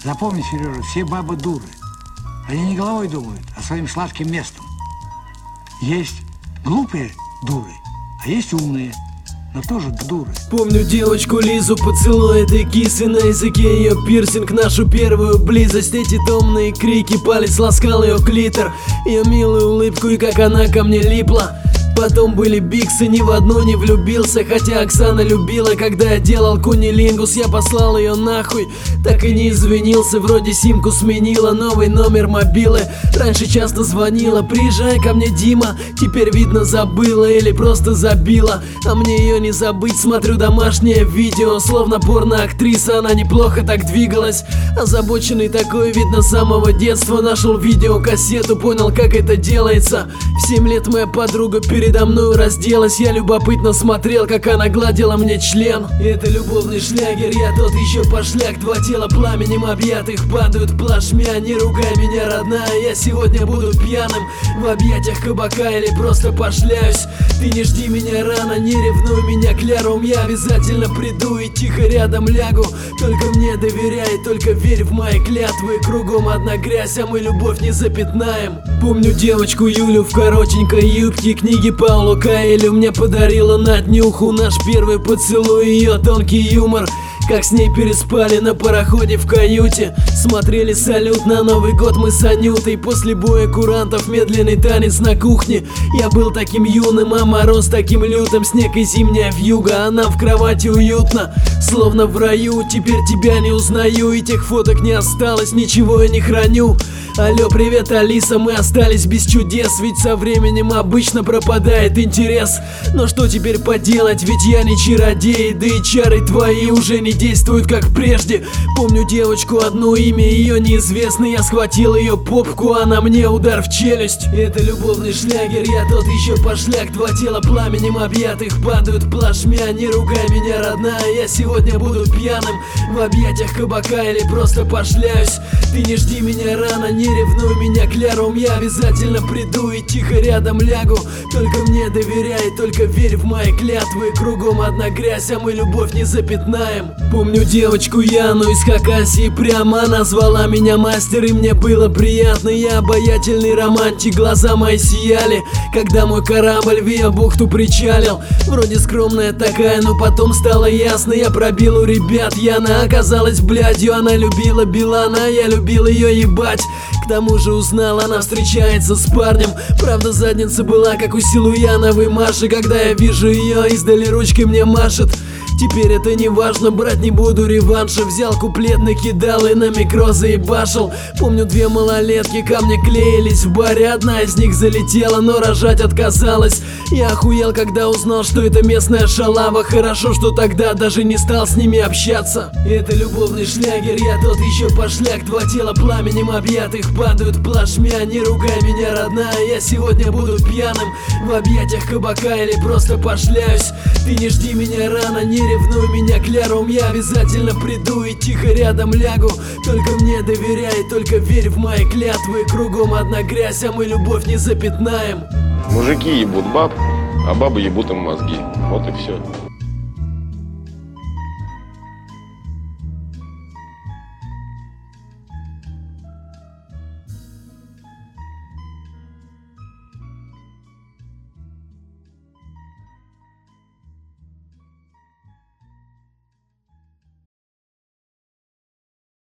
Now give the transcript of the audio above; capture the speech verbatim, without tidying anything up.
Запомни, Сережа, все бабы дуры. Они не головой думают, а своим сладким местом. Есть глупые дуры, а есть умные, но тоже дуры. Помню девочку Лизу, поцелуй этой кисы, на языке ее пирсинг, нашу первую близость. Эти томные крики, палец ласкал ее клитор, ее милую улыбку и как она ко мне липла. Потом были биксы, ни в одну не влюбился, хотя Оксана любила, когда я делал кунилингус. Я послал ее нахуй, так и не извинился, вроде симку сменила, новый номер мобилы. Раньше часто звонила, приезжай ко мне, Дима, теперь видно забыла или просто забила. А мне ее не забыть, смотрю домашнее видео, словно порноактриса, она неплохо так двигалась. Озабоченный такой, видно, с самого детства, нашел видеокассету, понял, как это делается. В семь лет моя подруга перед Передо мной разделась, я любопытно смотрел, как она гладила мне член. Это любовный шлягер, я тот еще пошляк. Два тела пламенем объятых падают плашмя. Не ругай меня, родная, я сегодня буду пьяным в объятиях кабака или просто пошляюсь. Ты не жди меня рано, не ревнуй меня кляром, я обязательно приду и тихо рядом лягу. Только мне доверяй, только верь в мои клятвы. Кругом одна грязь, а мы любовь не запятнаем. Помню девочку Юлю в коротенькой юбке, книги Паулу Коэльо мне подарила на днюху. Наш первый поцелуй, ее тонкий юмор, как с ней переспали на пароходе в каюте. Смотрели салют на Новый год мы с Анютой. После боя курантов медленный танец на кухне. Я был таким юным, а мороз таким лютым. Снег и зимняя вьюга, она в кровати уютно, словно в раю. Теперь тебя не узнаю, и тех фоток не осталось, ничего я не храню. Алло, привет, Алиса, мы остались без чудес, ведь со временем обычно пропадает интерес. Но что теперь поделать, ведь я не чародей, да и чары твои уже не действуют как прежде. Помню девочку, одно имя ее неизвестно, я схватил ее попку, а на мне удар в челюсть. Это любовный шлягер, я тот еще пошляк. Два тела пламенем объятых падают плашмя. Не ругай меня, родная, я сегодня буду пьяным в объятиях кабака или просто пошляюсь. Ты не жди меня рано, не ревнуй меня кляром, я обязательно приду и тихо рядом лягу. Только мне доверяй, только верь в мои клятвы. Кругом одна грязь, а мы любовь не запятнаем. Помню девочку Яну из Хакасии, прямо назвала меня мастер, и мне было приятно. Я обаятельный романтик, глаза мои сияли, когда мой корабль в ее бухту причалил. Вроде скромная такая, но потом стало ясно, я пробил у ребят. Яна оказалась блядью, она любила Билана, я любил ее ебать. К тому же узнал, она встречается с парнем. Правда, задница была как у Силуяновой Маши. Когда я вижу ее, издали ручкой мне машет. Теперь это не важно, брать не буду реванша. Взял куплет, накидал и на микро заебашил. Помню, две малолетки ко мне клеились в баре. Одна из них залетела, но рожать отказалась. Я охуел, когда узнал, что это местная шалава. Хорошо, что тогда даже не стал с ними общаться. Это любовный шлягер, я тот еще пошляк. Два тела пламенем объятых падают плашмя. Не ругай меня, родная, я сегодня буду пьяным в объятиях кабака или просто пошляюсь. Ты не жди меня рано, не ревнуй меня кляром, я обязательно приду и тихо рядом лягу. Только мне доверяй, только верь в мои клятвы. Кругом одна грязь, а мы любовь не запятнаем. Мужики ебут баб, а бабы ебут им мозги. Вот и все.